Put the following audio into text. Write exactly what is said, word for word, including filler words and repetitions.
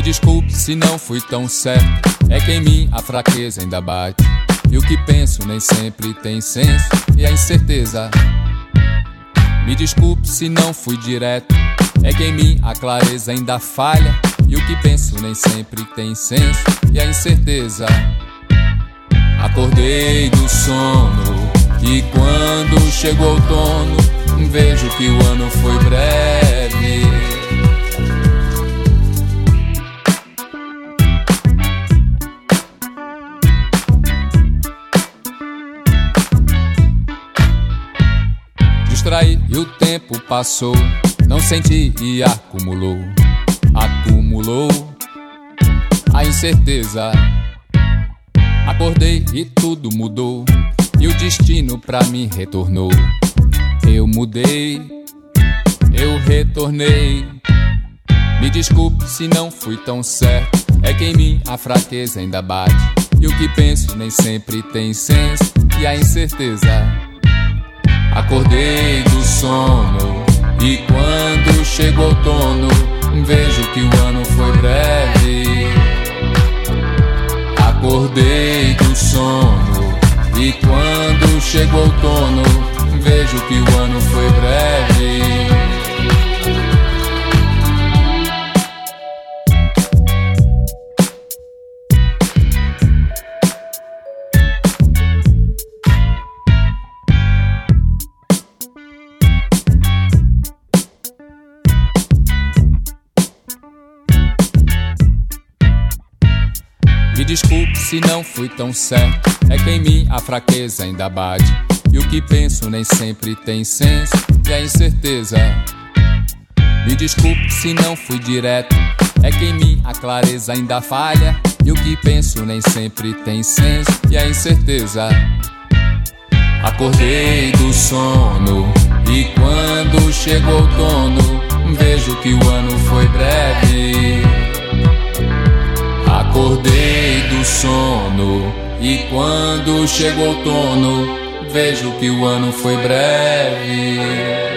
Me desculpe se não fui tão certo, é que em mim a fraqueza ainda bate. E o que penso nem sempre tem senso, e a incerteza. Me desculpe se não fui direto, é que em mim a clareza ainda falha. E o que penso nem sempre tem senso, e a incerteza. Acordei do sono, e quando chegou o outono, vejo que o ano foi breve. Distraí e o tempo passou, não senti e acumulou, acumulou a incerteza. Acordei e tudo mudou, e o destino pra mim retornou. Eu mudei, eu retornei. Me desculpe se não fui tão certo, é que em mim a fraqueza ainda bate. E o que penso nem sempre tem senso, e a incerteza. Acordei do sono, e quando chegou o outono, vejo que o ano foi breve. Acordei do sono, e quando chegou o outono, vejo que o ano foi breve. Me desculpe se não fui tão certo, é que em mim a fraqueza ainda bate. E o que penso nem sempre tem senso, e a incerteza. Me desculpe se não fui direto, é que em mim a clareza ainda falha. E o que penso nem sempre tem senso, e a incerteza. Acordei do sono, e quando chegou o outono, vejo que o ano foi breve. Acordei do sono, e quando chegou o outono, vejo que o ano foi breve.